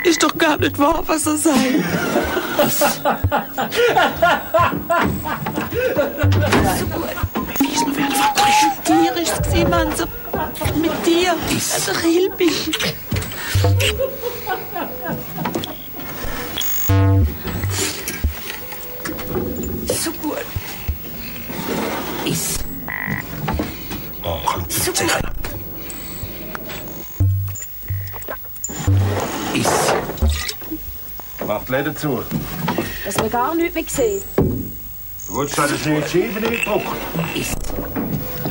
Ist doch gar nicht wahr, was er sagt. So gut. Beweis mir, wer der Verbrecher mit dir ist gewesen, Mann. So mit dir. Also hilf mich. So gut. Iss. Oh, komm, so gut. Iss. Macht die Läden zu. Dass wir gar nichts mehr sehen. Du willst das nicht schieben, nicht gedruckt. Iss.